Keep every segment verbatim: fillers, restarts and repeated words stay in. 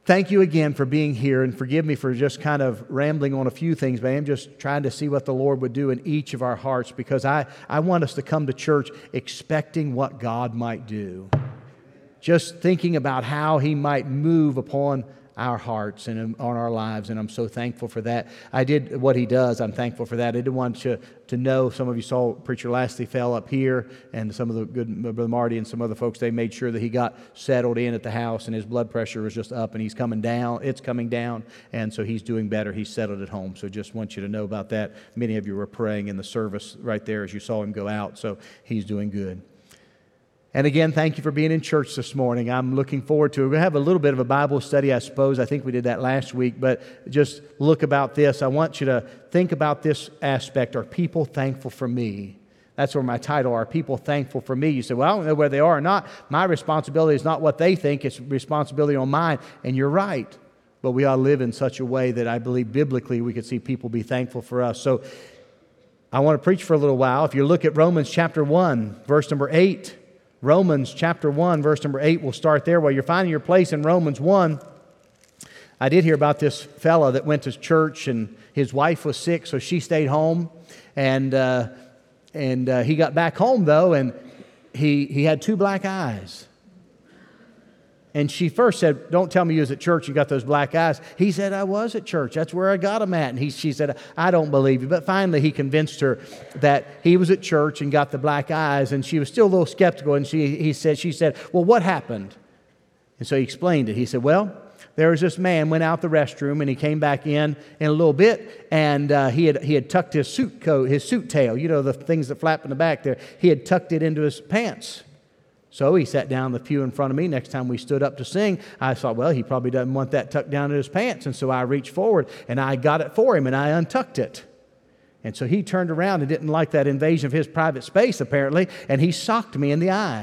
thank you again for being here, and forgive me for just kind of rambling on a few things, but I am just trying to see what the Lord would do in each of our hearts, because I, I want us to come to church expecting what God might do. Just thinking about how He might move upon our hearts and on our lives, and I'm so thankful for that. I did what He does. I'm thankful for that. I did want to, to know, some of you saw Preacher Lastly fell up here, and some of the good, Brother Marty and some other folks, they made sure that he got settled in at the house, and his blood pressure was just up, and he's coming down. It's coming down, and so he's doing better. He's settled at home, so just want you to know about that. Many of you were praying in the service right there as you saw him go out, so he's doing good. And again, thank you for being in church this morning. I'm looking forward to it. We're going to have a little bit of a Bible study, I suppose. I think we did that last week, but just look about this. I want you to think about this aspect. Are people thankful for me? That's where my title, Are People Thankful for Me? You say, well, I don't know whether they are or not. My responsibility is not what they think. It's responsibility on mine. And you're right. But we ought to live in such a way that I believe biblically we could see people be thankful for us. So I want to preach for a little while. If you look at Romans chapter one, verse number eight, Romans chapter one, verse number eight, we'll start there. While you're finding your place in Romans one, I did hear about this fella that went to church, and his wife was sick, so she stayed home. And uh, and uh, he got back home, though, and he, he had two black eyes. And she first said, don't tell me you was at church, you got those black eyes. He said, I was at church. That's where I got them at. And he, she said, I don't believe you. But finally he convinced her that he was at church and got the black eyes. And she was still a little skeptical. And she, he said, she said, well, what happened? And so he explained it. He said, well, there was this man went out the restroom, and he came back in in a little bit, and uh, he had he had tucked his suit coat, his suit tail, you know, the things that flap in the back there. He had tucked it into his pants. So he sat down in the pew in front of me. Next time we stood up to sing, I thought, well, he probably doesn't want that tucked down in his pants. And so I reached forward, and I got it for him, and I untucked it. And so he turned around and didn't like that invasion of his private space, apparently, and he socked me in the eye.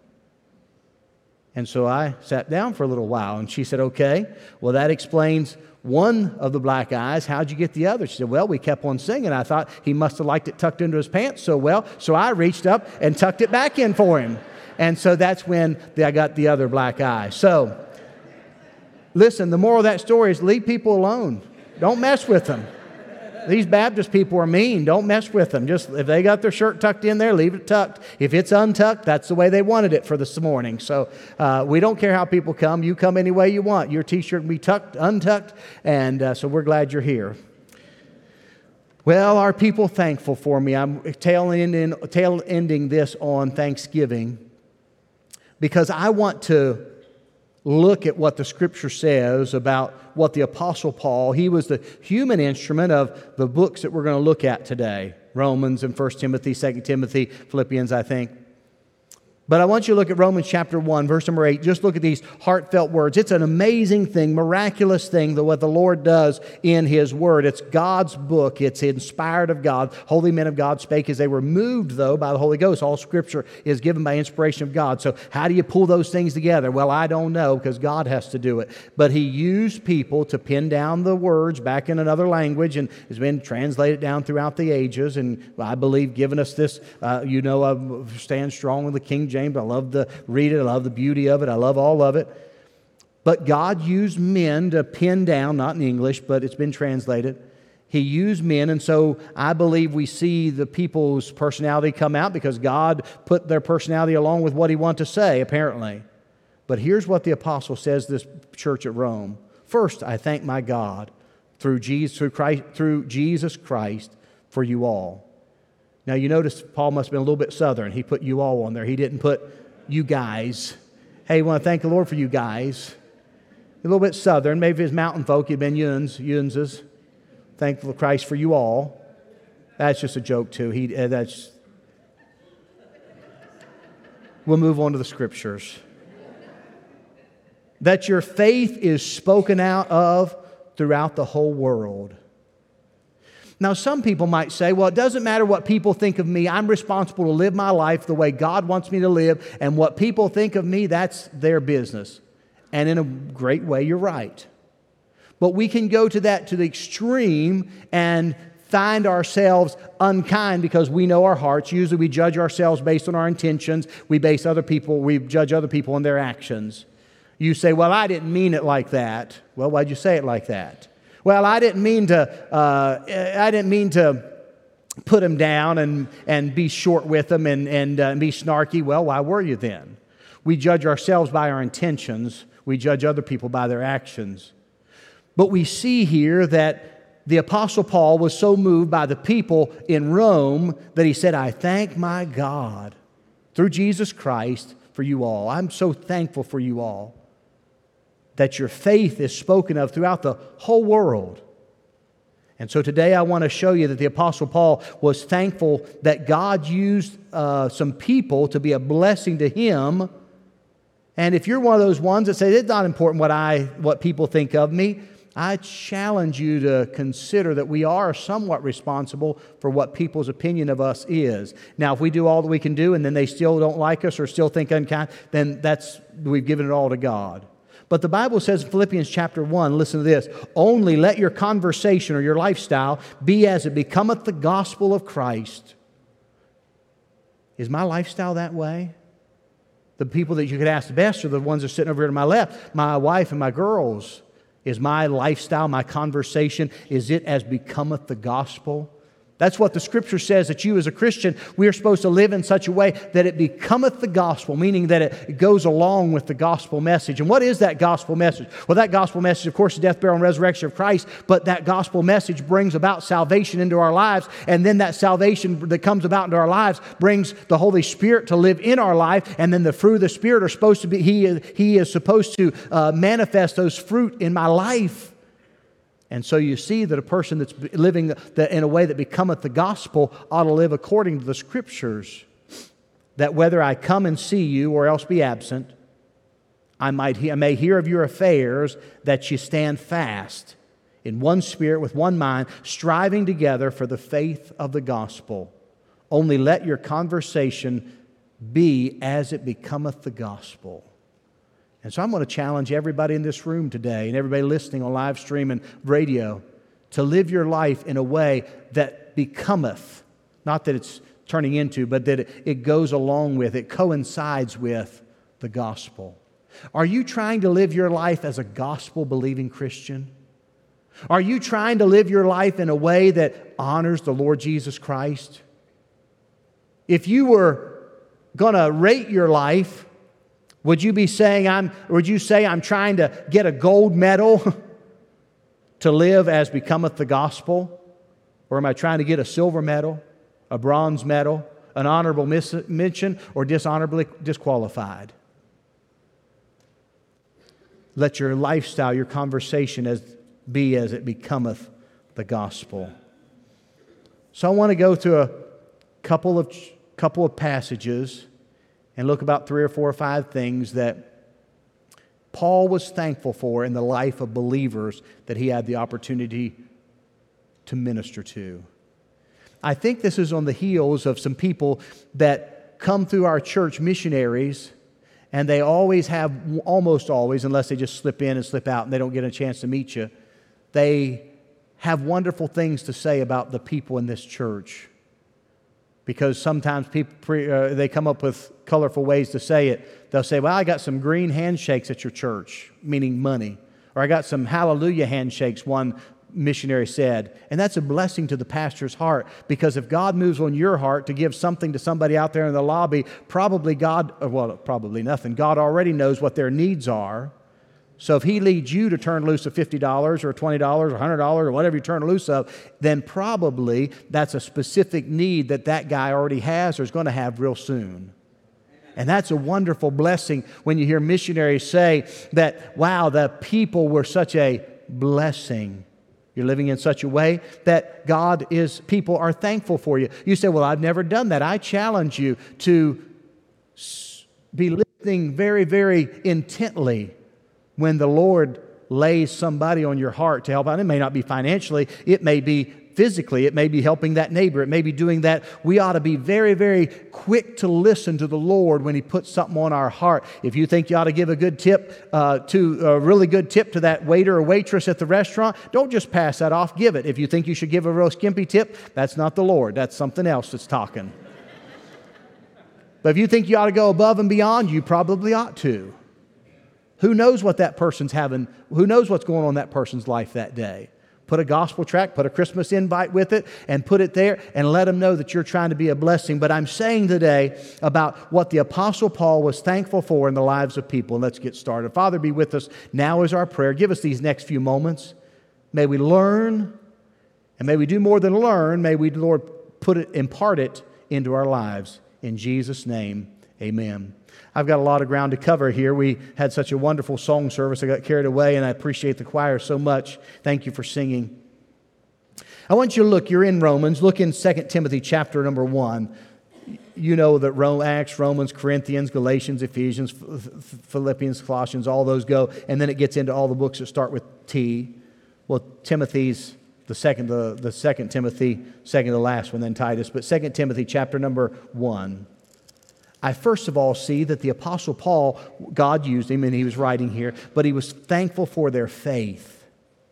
And so I sat down for a little while, and she said, okay, well, that explains one of the black eyes. How'd you get the other? She said, well, we kept on singing. I thought he must have liked it tucked into his pants so well, so I reached up and tucked it back in for him. And so that's when I got the other black eye. So, listen, the moral of that story is leave people alone. Don't mess with them. These Baptist people are mean. Don't mess with them. Just if they got their shirt tucked in there, leave it tucked. If it's untucked, that's the way they wanted it for this morning. So uh, we don't care how people come. You come any way you want. Your T-shirt can be tucked, untucked, and uh, so we're glad you're here. Well, are people thankful for me? I'm tail ending, tail ending this on Thanksgiving, because I want to look at what the Scripture says about what the Apostle Paul, he was the human instrument of the books that we're going to look at today. Romans and First Timothy, Second Timothy, Philippians, I think. But I want you to look at Romans chapter one, verse number eight. Just look at these heartfelt words. It's an amazing thing, miraculous thing, that what the Lord does in His Word. It's God's book. It's inspired of God. Holy men of God spake as they were moved, though, by the Holy Ghost. All Scripture is given by inspiration of God. So how do you pull those things together? Well, I don't know, because God has to do it. But He used people to pin down the words back in another language, and it's been translated down throughout the ages. And I believe given us this, uh, you know, I stand strong with the King James. I love to read it. I love the beauty of it. I love all of it. But God used men to pin down, not in English, but it's been translated. He used men, and so I believe we see the people's personality come out because God put their personality along with what He wanted to say, apparently. But here's what the apostle says to this church at Rome. First, I thank my God through Jesus, through Christ, through Jesus Christ for you all. Now, you notice Paul must have been a little bit southern. He put you all on there. He didn't put you guys. Hey, we want to thank the Lord for you guys. A little bit southern. Maybe his mountain folk, he'd been Yuns, Yunses. Thankful to Christ for you all. That's just a joke, too. He, uh, that's. We'll move on to the Scriptures. That your faith is spoken out of throughout the whole world. Now, some people might say, well, it doesn't matter what people think of me. I'm responsible to live my life the way God wants me to live, and what people think of me, that's their business. And in a great way, you're right. But we can go to that to the extreme and find ourselves unkind because we know our hearts. Usually we judge ourselves based on our intentions. We base other people, we judge other people on their actions. You say, well, I didn't mean it like that. Well, why'd you say it like that? Well, I didn't mean to, uh, I didn't mean to put them down and, and be short with them and, and uh, be snarky. Well, why were you then? We judge ourselves by our intentions. We judge other people by their actions. But we see here that the Apostle Paul was so moved by the people in Rome that he said, I thank my God through Jesus Christ for you all. I'm so thankful for you all that your faith is spoken of throughout the whole world. And so today I want to show you that the Apostle Paul was thankful that God used uh, some people to be a blessing to him. And if you're one of those ones that say, it's not important what I, what people think of me, I challenge you to consider that we are somewhat responsible for what people's opinion of us is. Now, if we do all that we can do and then they still don't like us or still think unkind, then that's, we've given it all to God. But the Bible says in Philippians chapter one, listen to this, only let your conversation or your lifestyle be as it becometh the gospel of Christ. Is my lifestyle that way? The people that you could ask the best are the ones that are sitting over here to my left, my wife and my girls. Is my lifestyle, my conversation, is it as becometh the gospel? That's what the Scripture says, that you as a Christian, we are supposed to live in such a way that it becometh the gospel, meaning that it goes along with the gospel message. And what is that gospel message? Well, that gospel message, of course, is the death, burial, and resurrection of Christ, but that gospel message brings about salvation into our lives, and then that salvation that comes about into our lives brings the Holy Spirit to live in our life, and then the fruit of the Spirit are supposed to be, He is, he is supposed to uh, manifest those fruit in my life. And so you see that a person that's living in a way that becometh the gospel ought to live according to the Scriptures. That whether I come and see you or else be absent, I might he- I may hear of your affairs, that you stand fast in one spirit with one mind, striving together for the faith of the gospel. Only let your conversation be as it becometh the gospel. And so I'm going to challenge everybody in this room today and everybody listening on live stream and radio to live your life in a way that becometh, not that it's turning into, but that it, it goes along with, it coincides with the gospel. Are you trying to live your life as a gospel-believing Christian? Are you trying to live your life in a way that honors the Lord Jesus Christ? If you were going to rate your life, Would you be saying I'm would you say I'm trying to get a gold medal to live as becometh the gospel? Or am I trying to get a silver medal, a bronze medal, an honorable mis- mention, or dishonorably disqualified? Let your lifestyle, your conversation as be as it becometh the gospel. So I want to go to a couple of couple of passages and look about three or four or five things that Paul was thankful for in the life of believers that he had the opportunity to minister to. I think this is on the heels of some people that come through our church, missionaries, and they always have, almost always, unless they just slip in and slip out and they don't get a chance to meet you, they have wonderful things to say about the people in this church. Because sometimes people pre, uh, they come up with colorful ways to say it. They'll say, well, I got some green handshakes at your church, meaning money. Or I got some hallelujah handshakes, one missionary said. And that's a blessing to the pastor's heart. Because if God moves on your heart to give something to somebody out there in the lobby, probably God, well, probably nothing. God already knows what their needs are. So if He leads you to turn loose of fifty dollars or twenty dollars or one hundred dollars or whatever you turn loose of, then probably that's a specific need that that guy already has or is going to have real soon. And that's a wonderful blessing when you hear missionaries say that, wow, the people were such a blessing. You're living in such a way that God is, people are thankful for you. You say, well, I've never done that. I challenge you to be listening very, very intently when the Lord lays somebody on your heart to help out. It may not be financially, it may be physically, it may be helping that neighbor, it may be doing that. We ought to be very, very quick to listen to the Lord when He puts something on our heart. If you think you ought to give a good tip, uh, to a really good tip to that waiter or waitress at the restaurant, don't just pass that off, give it. If you think you should give a real skimpy tip, that's not the Lord, that's something else that's talking. But if you think you ought to go above and beyond, you probably ought to. Who knows what that person's having, who knows what's going on in that person's life that day? Put a gospel tract, put a Christmas invite with it, and put it there, and let them know that you're trying to be a blessing. But I'm saying today about what the Apostle Paul was thankful for in the lives of people. Let's get started. Father, be with us. Now is our prayer. Give us these next few moments. May we learn, and may we do more than learn. May we, Lord, put it, impart it into our lives. In Jesus' name, amen. I've got a lot of ground to cover here. We had such a wonderful song service. I got carried away, and I appreciate the choir so much. Thank you for singing. I want you to look. You're in Romans. Look in Second Timothy chapter number one. You know that Rome, Acts, Romans, Corinthians, Galatians, Ephesians, Philippians, Colossians, all those go. And then it gets into all the books that start with T. Well, Timothy's the second, the, the second Timothy, second to the last one, then Titus. But Second Timothy chapter number one. I first of all see that the Apostle Paul, God used him and he was writing here, but he was thankful for their faith.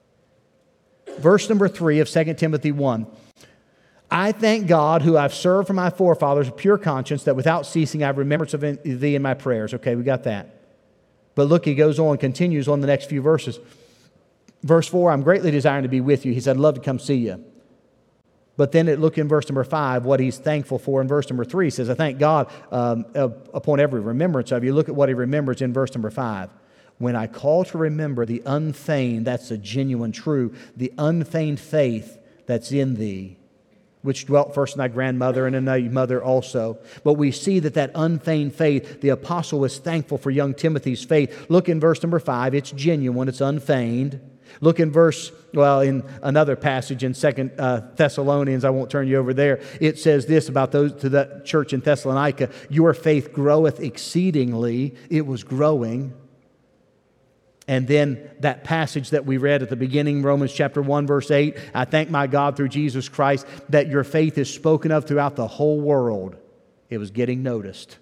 Verse number three of Second Timothy one. I thank God who I've served for my forefathers with pure conscience, that without ceasing I have remembrance of thee in my prayers. Okay, we got that. But look, he goes on, continues on the next few verses. Verse four, I'm greatly desiring to be with you. He said, I'd love to come see you. But then it, look in verse number five, what he's thankful for. In verse number three, he says, I thank God um, upon every remembrance of you. Look at what he remembers in verse number five. When I call to remember the unfeigned, that's the genuine, true, the unfeigned faith that's in thee, which dwelt first in thy grandmother and in thy mother also. But we see that that unfeigned faith, the apostle was thankful for young Timothy's faith. Look in verse number five. It's genuine. It's unfeigned. Look in verse, well, in another passage in Second uh, Thessalonians, I won't turn you over there. It says this about those to that church in Thessalonica, your faith groweth exceedingly. It was growing. And then that passage that we read at the beginning, Romans chapter one, verse eight, I thank my God through Jesus Christ that your faith is spoken of throughout the whole world. It was getting noticed.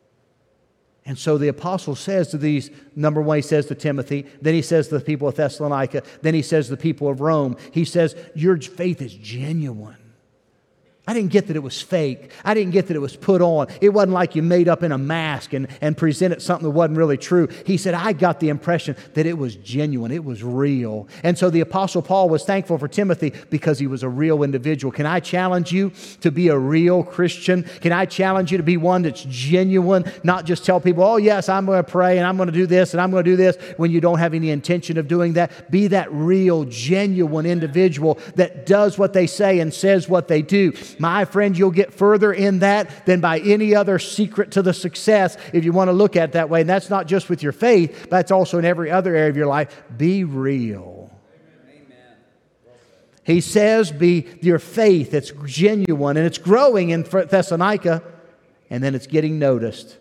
And so the apostle says to these, number one, he says to Timothy, then he says to the people of Thessalonica, then he says to the people of Rome, he says, your faith is genuine. I didn't get that it was fake. I didn't get that it was put on. It wasn't like you made up in a mask and, and presented something that wasn't really true. He said, I got the impression that it was genuine. It was real. And so the Apostle Paul was thankful for Timothy because he was a real individual. Can I challenge you to be a real Christian? Can I challenge you to be one that's genuine, not just tell people, oh yes, I'm going to pray and I'm going to do this and I'm going to do this when you don't have any intention of doing that. Be that real, genuine individual that does what they say and says what they do. My friend, you'll get further in that than by any other secret to the success if you want to look at it that way. And that's not just with your faith, but that's also in every other area of your life. Be real. Amen. He says, be your faith. It's genuine and it's growing in Thessalonica, and then it's getting noticed.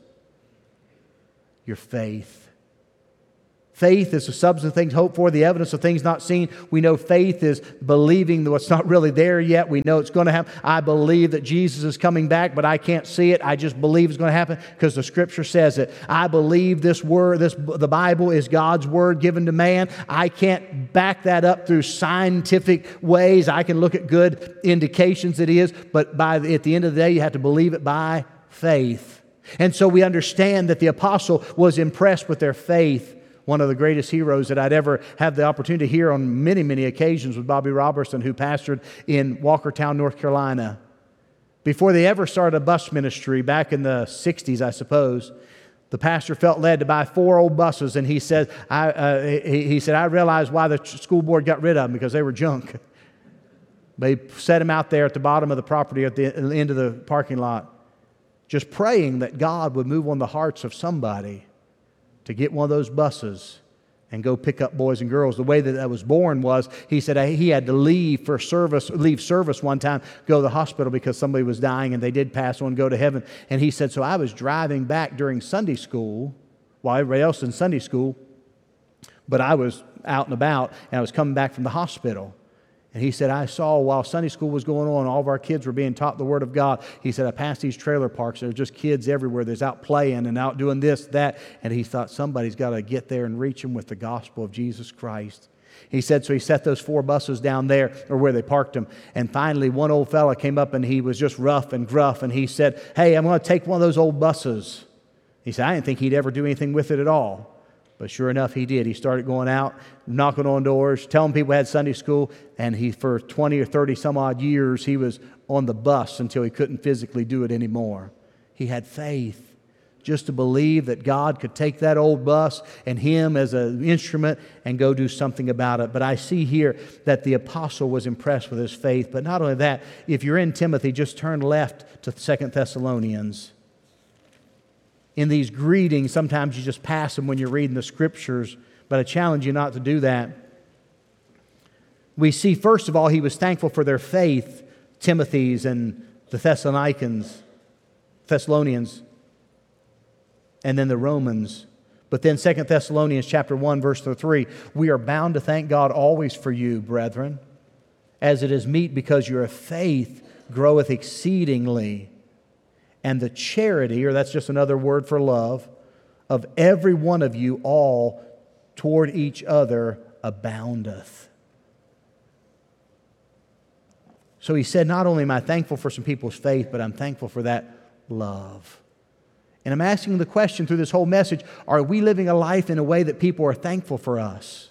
Your faith. Faith is the substance of things hoped for, the evidence of things not seen. We know faith is believing what's not really there yet. We know it's going to happen. I believe that Jesus is coming back, but I can't see it. I just believe it's going to happen because the Scripture says it. I believe this word, this the Bible is God's word given to man. I can't back that up through scientific ways. I can look at good indications it is, but by at the end of the day, you have to believe it by faith. And so we understand that the apostle was impressed with their faith. One of the greatest heroes that I'd ever had the opportunity to hear on many, many occasions was Bobby Robertson, who pastored in Walkertown, North Carolina. Before they ever started a bus ministry back in the sixties, I suppose, the pastor felt led to buy four old buses, and he said, I, uh, he, he said, I realized why the school board got rid of them, because they were junk. They set them out there at the bottom of the property at the end of the parking lot, just praying that God would move on the hearts of somebody to get one of those buses and go pick up boys and girls. The way that that was born was, he said he had to leave for service, leave service one time, go to the hospital because somebody was dying and they did pass on and go to heaven. And he said, so I was driving back during Sunday school while everybody else in Sunday school, but I was out and about and I was coming back from the hospital. And he said, I saw while Sunday school was going on, all of our kids were being taught the Word of God. He said, I passed these trailer parks. There's just kids everywhere. There's out playing and out doing this, that. And he thought, somebody's got to get there and reach them with the gospel of Jesus Christ. He said, so he set those four buses down there, or where they parked them. And finally, one old fella came up and he was just rough and gruff. And he said, hey, I'm going to take one of those old buses. He said, I didn't think he'd ever do anything with it at all. But sure enough, he did. He started going out, knocking on doors, telling people he had Sunday school, and he, for twenty or thirty some odd years, he was on the bus until he couldn't physically do it anymore. He had faith just to believe that God could take that old bus and him as an instrument and go do something about it. But I see here that the apostle was impressed with his faith. But not only that, if you're in Timothy, just turn left to Second Thessalonians. In these greetings, sometimes you just pass them when you're reading the Scriptures, but I challenge you not to do that. We see, first of all, he was thankful for their faith, Timothy's and the Thessalonians, Thessalonians, and then the Romans. But then Second Thessalonians chapter one, verse three, we are bound to thank God always for you, brethren, as it is meet, because your faith groweth exceedingly, and the charity, or that's just another word for love, of every one of you all toward each other aboundeth. So he said, not only am I thankful for some people's faith, but I'm thankful for that love. And I'm asking the question through this whole message, are we living a life in a way that people are thankful for us?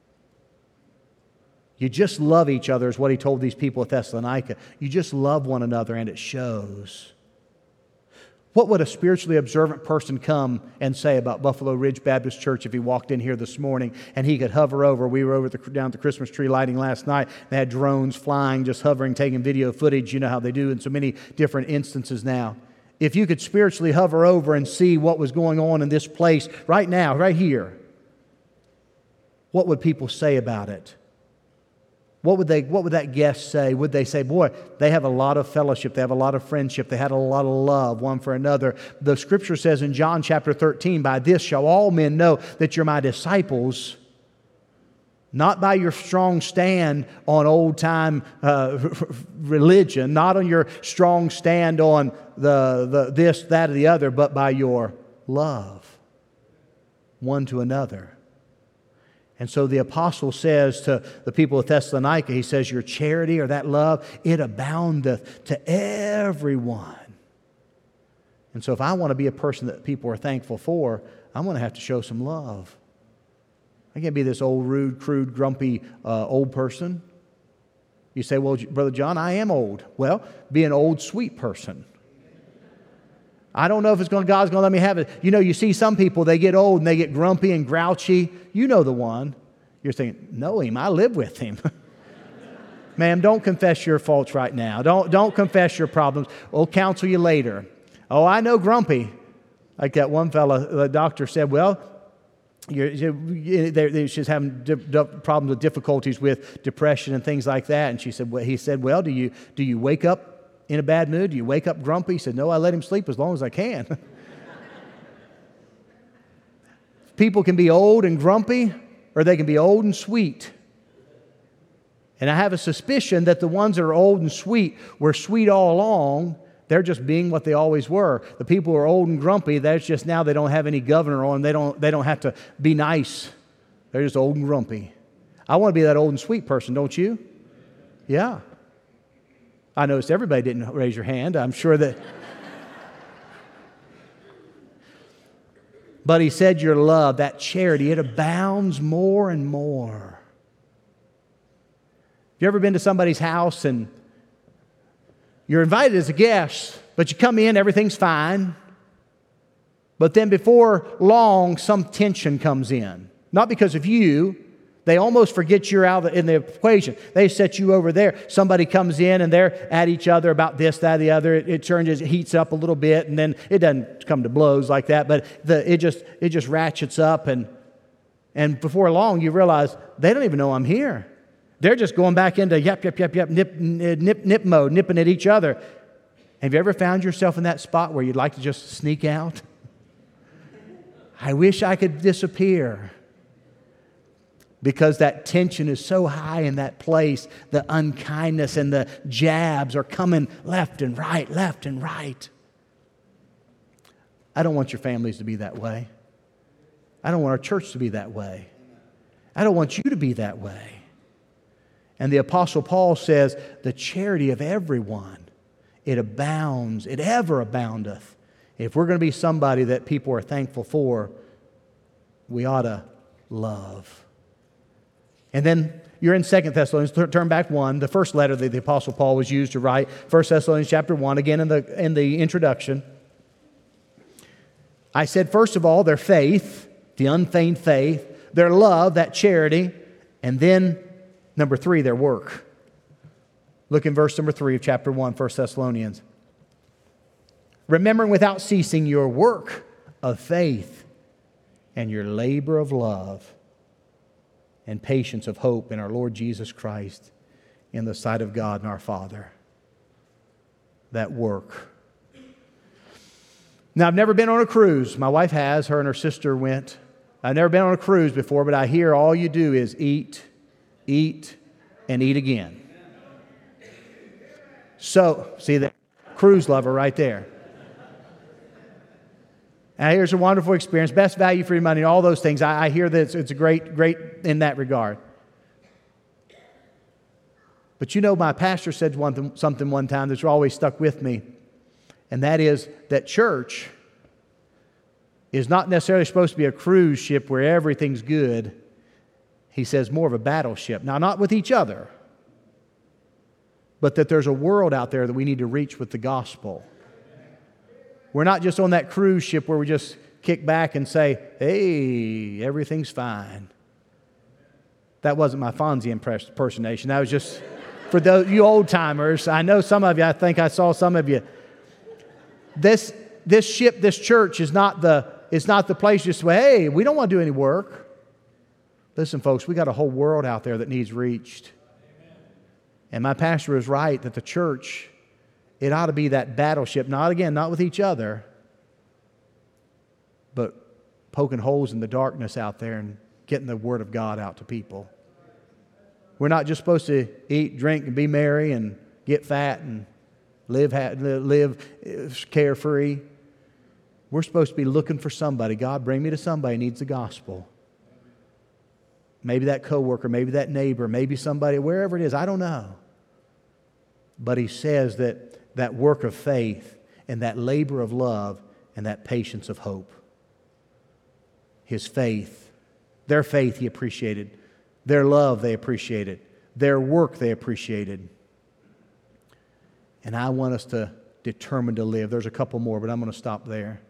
You just love each other, is what he told these people at Thessalonica. You just love one another, and it shows. What would a spiritually observant person come and say about Buffalo Ridge Baptist Church if he walked in here this morning and he could hover over? We were over the, down at the Christmas tree lighting last night. They had drones flying, just hovering, taking video footage. You know how they do in so many different instances now. If you could spiritually hover over and see what was going on in this place right now, right here, what would people say about it? What would they, what would that guest say? Would they say, boy, they have a lot of fellowship, they have a lot of friendship, they had a lot of love one for another. The Scripture says in John chapter thirteen, by this shall all men know that you're my disciples, not by your strong stand on old-time uh, religion, not on your strong stand on the, the this, that, or the other, but by your love one to another. And so the apostle says to the people of Thessalonica, he says, your charity or that love, it aboundeth to everyone. And so if I want to be a person that people are thankful for, I'm going to have to show some love. I can't be this old, rude, crude, grumpy uh, old person. You say, well, Brother John, I am old. Well, be an old, sweet person. I don't know if it's going, God's going to let me have it. You know, you see some people, they get old and they get grumpy and grouchy. You know the one. You're thinking, know him. I live with him. Ma'am, don't confess your faults right now. Don't, don't confess your problems. We'll counsel you later. Oh, I know grumpy. Like that one fella, the doctor said, well, you're, you're, they're, she's having di- di- problems with difficulties with depression and things like that. And she said, well, he said, well, do you, do you wake up in a bad mood? Do you wake up grumpy? He said, no, I let him sleep as long as I can. People can be old and grumpy, or they can be old and sweet. And I have a suspicion that the ones that are old and sweet were sweet all along. They're just being what they always were. The people who are old and grumpy, that's just now they don't have any governor on them. They don't, they don't have to be nice. They're just old and grumpy. I want to be that old and sweet person, don't you? Yeah. I noticed everybody didn't raise your hand. I'm sure that. But he said your love, that charity, it abounds more and more. Have you ever been to somebody's house and you're invited as a guest, but you come in, everything's fine. But then before long, some tension comes in. Not because of you. They almost forget you're out in the equation. They set you over there. Somebody comes in and they're at each other about this, that, the other. It, it turns, it heats up a little bit, and then it doesn't come to blows like that, but the, it just it just ratchets up, and and before long you realize they don't even know I'm here. They're just going back into yep, yep, yep, yep, nip, nip, nip mode, nipping at each other. Have you ever found yourself in that spot where you'd like to just sneak out? I wish I could disappear. Because that tension is so high in that place, the unkindness and the jabs are coming left and right, left and right. I don't want your families to be that way. I don't want our church to be that way. I don't want you to be that way. And the Apostle Paul says, the charity of everyone, it abounds, it ever aboundeth. If we're going to be somebody that people are thankful for, we ought to love. And then you're in Second Thessalonians, turn back one, the first letter that the Apostle Paul was used to write, First Thessalonians chapter one, again in the, in the introduction. I said, first of all, their faith, the unfeigned faith, their love, that charity, and then, number three, their work. Look in verse number three of chapter one, First Thessalonians. Remembering without ceasing your work of faith and your labor of love and patience of hope in our Lord Jesus Christ in the sight of God and our Father. That work. Now, I've never been on a cruise. My wife has. Her and her sister went. I've never been on a cruise before, but I hear all you do is eat, eat, and eat again. So, see that cruise lover right there. Now, here's a wonderful experience. Best value for your money, all those things. I, I hear that it's, it's a great, great in that regard. But you know, my pastor said one, something one time that's always stuck with me, and that is that church is not necessarily supposed to be a cruise ship where everything's good. He says more of a battleship. Now, not with each other, but that there's a world out there that we need to reach with the gospel. We're not just on that cruise ship where we just kick back and say, hey, everything's fine. That wasn't my Fonzie impersonation. That was just for those you old-timers. I know some of you, I think I saw some of you. This, this ship, this church is not the, it's not the place just to say, hey, we don't want to do any work. Listen, folks, we got a whole world out there that needs reached. And my pastor is right that the church, it ought to be that battleship, not again, not with each other, but poking holes in the darkness out there and getting the Word of God out to people. We're not just supposed to eat, drink, and be merry and get fat and live, live carefree. We're supposed to be looking for somebody. God, bring me to somebody who needs the gospel. Maybe that coworker, maybe that neighbor, maybe somebody, wherever it is, I don't know. But he says that that work of faith and that labor of love and that patience of hope. His faith, their faith he appreciated. Their love they appreciated. Their work they appreciated. And I want us to determine to live. There's a couple more, but I'm going to stop there.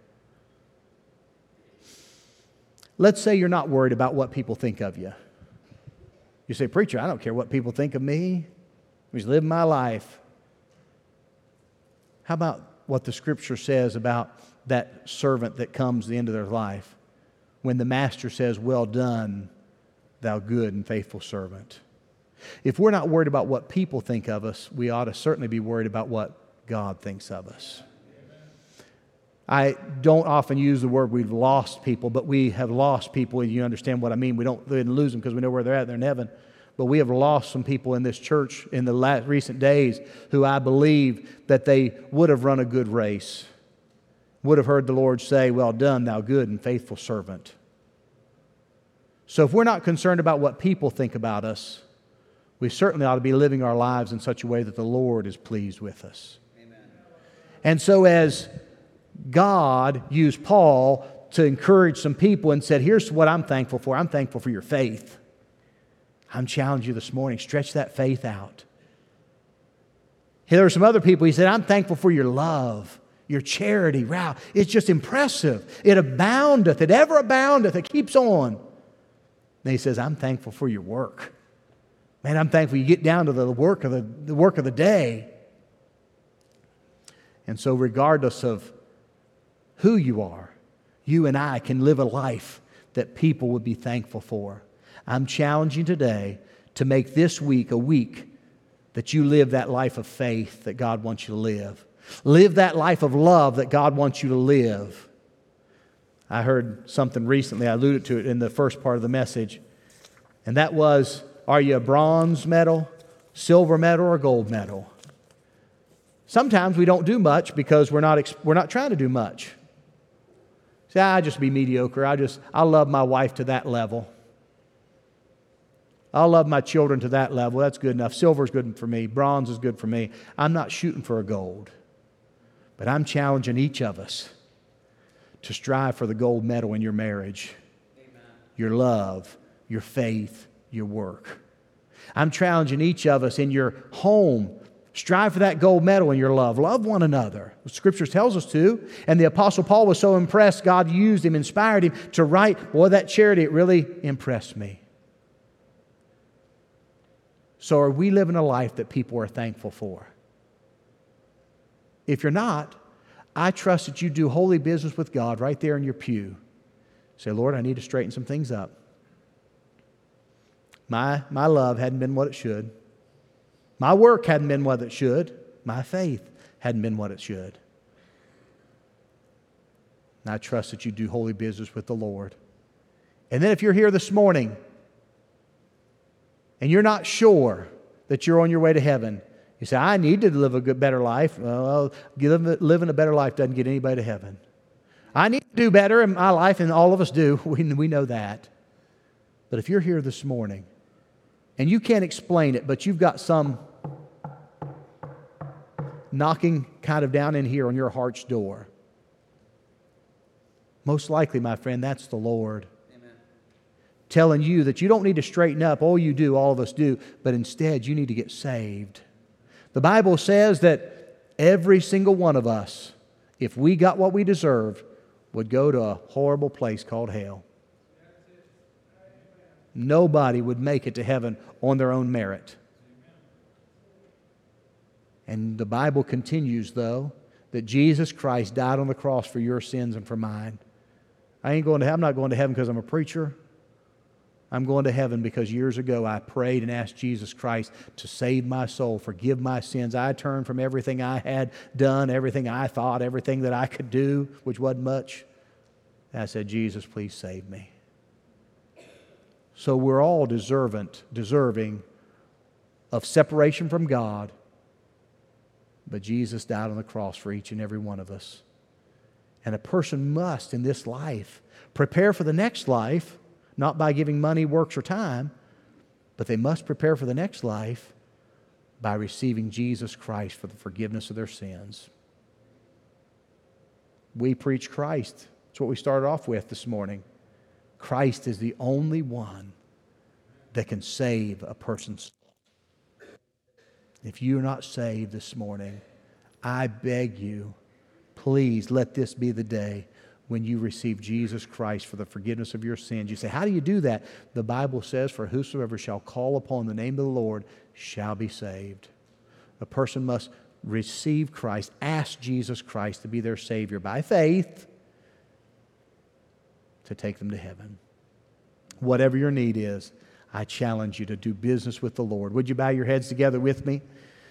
Let's say you're not worried about what people think of you. You say, preacher, I don't care what people think of me. I'm just living my life. How about what the Scripture says about that servant that comes to the end of their life? When the master says, well done, thou good and faithful servant. If we're not worried about what people think of us, we ought to certainly be worried about what God thinks of us. I don't often use the word we've lost people, but we have lost people, and you understand what I mean. We don't we didn't lose them because we know where they're at. They're in heaven. But we have lost some people in this church in the last, recent days who I believe that they would have run a good race, would have heard the Lord say, well done, thou good and faithful servant. So if we're not concerned about what people think about us, we certainly ought to be living our lives in such a way that the Lord is pleased with us. Amen. And so as God used Paul to encourage some people and said, here's what I'm thankful for. I'm thankful for your faith. I'm challenging you this morning. Stretch that faith out. There are some other people, he said, I'm thankful for your love, your charity. Wow, it's just impressive. It aboundeth, it ever aboundeth, it keeps on. Then he says, I'm thankful for your work. Man, I'm thankful you get down to the work of the, the work of the day. And so regardless of who you are, you and I can live a life that people would be thankful for. I'm challenging today to make this week a week that you live that life of faith that God wants you to live. Live that life of love that God wants you to live. I heard something recently, I alluded to it in the first part of the message, and that was, are you a bronze medal, silver medal, or gold medal? Sometimes we don't do much because we're not, we're not trying to do much. Say, I'll just be mediocre. I just, I love my wife to that level. I'll love my children to that level. That's good enough. Silver is good for me. Bronze is good for me. I'm not shooting for a gold. But I'm challenging each of us to strive for the gold medal in your marriage. Amen. your love, your faith, your work. I'm challenging each of us in your home. Strive for that gold medal in your love. Love one another. The Scripture tells us to. And the Apostle Paul was so impressed, God used him, inspired him to write, boy, that charity, it really impressed me. So are we living a life that people are thankful for? If you're not, I trust that you do holy business with God right there in your pew. Say, Lord, I need to straighten some things up. My, my love hadn't been what it should. My work hadn't been what it should. My faith hadn't been what it should. And I trust that you do holy business with the Lord. And then if you're here this morning and you're not sure that you're on your way to heaven, you say, I need to live a good, better life. Well, living a better life doesn't get anybody to heaven. I need to do better in my life, and all of us do. We, we know that. But if you're here this morning and you can't explain it, but you've got some knocking kind of down in here on your heart's door, most likely, my friend, that's the Lord. Amen. Telling you that you don't need to straighten up. Oh, you do, all of us do. But instead, you need to get saved. The Bible says that every single one of us, if we got what we deserved, would go to a horrible place called hell. Nobody would make it to heaven on their own merit. And the Bible continues, though, that Jesus Christ died on the cross for your sins and for mine. I ain't going to, I'm not going to heaven because I'm a preacher. I'm going to heaven because years ago I prayed and asked Jesus Christ to save my soul, forgive my sins. I turned from everything I had done, everything I thought, everything that I could do, which wasn't much. And I said, Jesus, please save me. So we're all deserving, deserving of separation from God. But Jesus died on the cross for each and every one of us. And a person must, in this life, prepare for the next life, not by giving money, works, or time, but they must prepare for the next life by receiving Jesus Christ for the forgiveness of their sins. We preach Christ. That's what we started off with this morning. Christ is the only one that can save a person's soul. If you're not saved this morning, I beg you, please let this be the day when you receive Jesus Christ for the forgiveness of your sins. You say, how do you do that? The Bible says, for whosoever shall call upon the name of the Lord shall be saved. A person must receive Christ, ask Jesus Christ to be their Savior by faith to take them to heaven. Whatever your need is, I challenge you to do business with the Lord. Would you bow your heads together with me?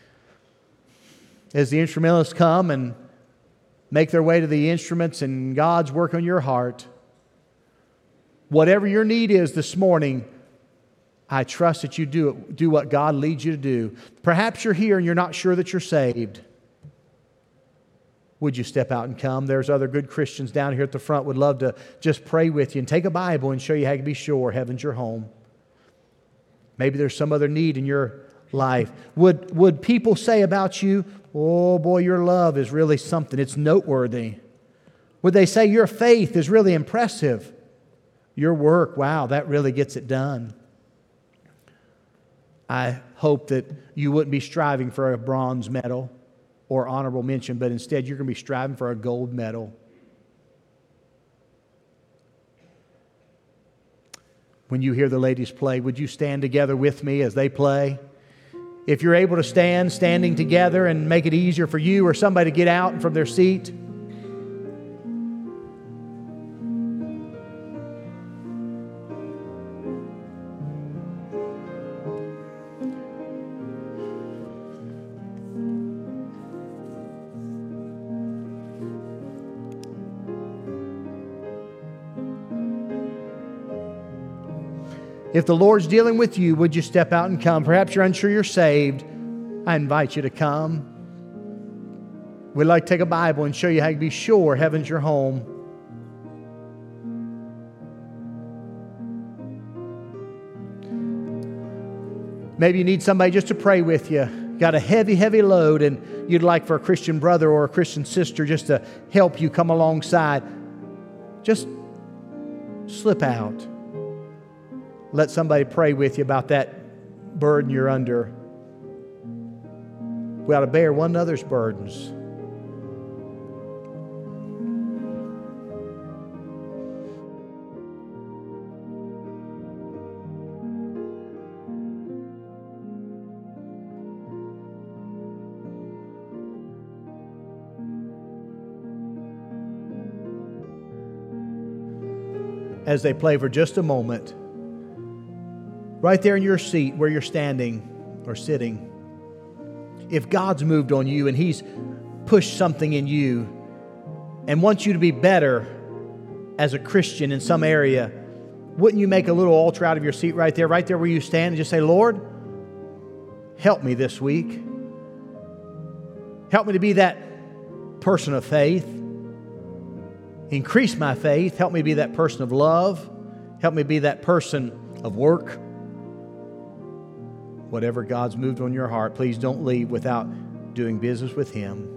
As the instrumentalists come and make their way to the instruments and God's work on your heart, whatever your need is this morning, I trust that you do it, do what God leads you to do. Perhaps you're here and you're not sure that you're saved. Would you step out and come? There's other good Christians down here at the front would love to just pray with you and take a Bible and show you how to be sure heaven's your home. Maybe there's some other need in your life. Would, would people say about you, oh boy, your love is really something. It's noteworthy. Would they say your faith is really impressive? Your work, wow, that really gets it done. I hope that you wouldn't be striving for a bronze medal or honorable mention, but instead you're going to be striving for a gold medal. When you hear the ladies play, would you stand together with me as they play? If you're able to stand, standing together and make it easier for you or somebody to get out from their seat. If the Lord's dealing with you, would you step out and come? Perhaps you're unsure you're saved. I invite you to come. We'd like to take a Bible and show you how to be sure heaven's your home. Maybe you need somebody just to pray with you. Got a heavy, heavy load and you'd like for a Christian brother or a Christian sister just to help you come alongside. Just slip out. let somebody pray with you about that burden you're under. We ought to bear one another's burdens. As they play for just a moment, right there in your seat where you're standing or sitting, if God's moved on you and He's pushed something in you and wants you to be better as a Christian in some area, wouldn't you make a little altar out of your seat right there, right there where you stand, and just say, Lord, help me this week. Help me to be that person of faith. Increase my faith. Help me be that person of love. Help me be that person of work. Whatever God's moved on your heart, please don't leave without doing business with Him.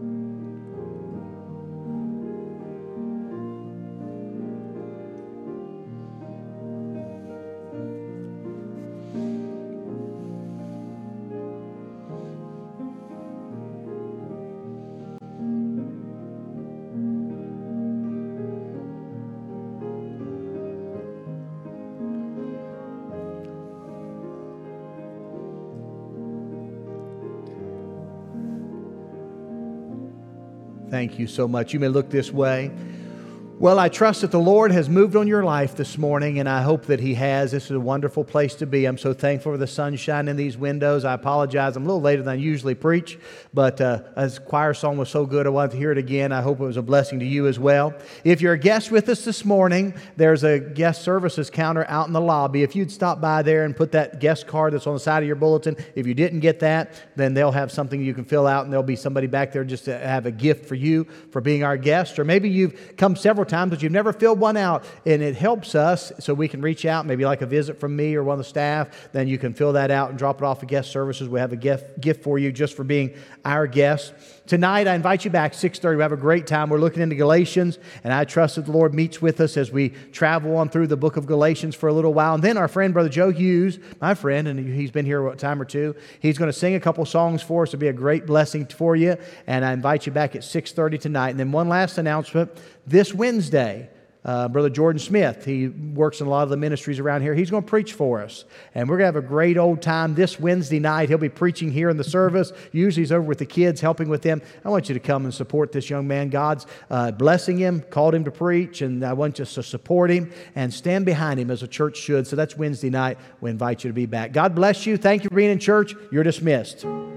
Thank you so much. You may look this way. Well, I trust that the Lord has moved on your life this morning, and I hope that He has. This is a wonderful place to be. I'm so thankful for the sunshine in these windows. I apologize. I'm a little later than I usually preach, but uh, this choir song was so good I wanted to hear it again. I hope it was a blessing to you as well. If you're a guest with us this morning, there's a guest services counter out in the lobby. If you'd stop by there and put that guest card that's on the side of your bulletin, if you didn't get that, then they'll have something you can fill out, and there'll be somebody back there just to have a gift for you for being our guest. Or maybe you've come several times, but you've never filled one out, and it helps us so we can reach out, maybe like a visit from me or one of the staff. Then you can fill that out and drop it off at guest services. We have a gift gift for you just for being our guest. Tonight, I invite you back, six thirty. We have a great time. We're looking into Galatians, and I trust that the Lord meets with us as we travel on through the book of Galatians for a little while. And then our friend, Brother Joe Hughes, my friend, and he's been here a time or two, he's going to sing a couple songs for us. It'll be a great blessing for you, and I invite you back at six thirty tonight. And then one last announcement. This Wednesday, Uh, Brother Jordan Smith, he works in a lot of the ministries around here. He's going to preach for us. And we're going to have a great old time this Wednesday night. He'll be preaching here in the service. Usually he's over with the kids, helping with them. I want you to come and support this young man. God's uh, blessing him, called him to preach, and I want us to support him and stand behind him as a church should. So that's Wednesday night. We invite you to be back. God bless you. Thank you for being in church. You're dismissed.